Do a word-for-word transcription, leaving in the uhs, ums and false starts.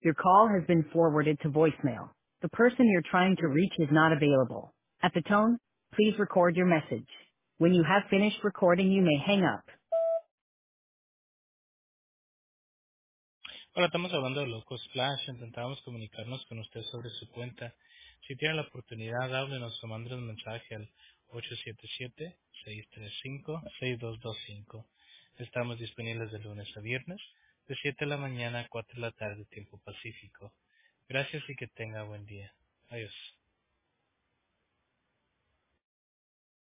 Your call has been forwarded to voicemail. The person you're trying to reach is not available. At the tone, please record your message. When you have finished recording, you may hang up. Hola, estamos hablando de Loco Splash. Intentamos comunicarnos con usted sobre su cuenta. Si tiene la oportunidad, háblenos o mándenos un mensaje al ocho siete siete, seis tres cinco, seis dos dos cinco. Estamos disponibles de lunes a viernes, de siete de la mañana a cuatro de la tarde, tiempo pacífico. Gracias y que tenga buen día. Adiós.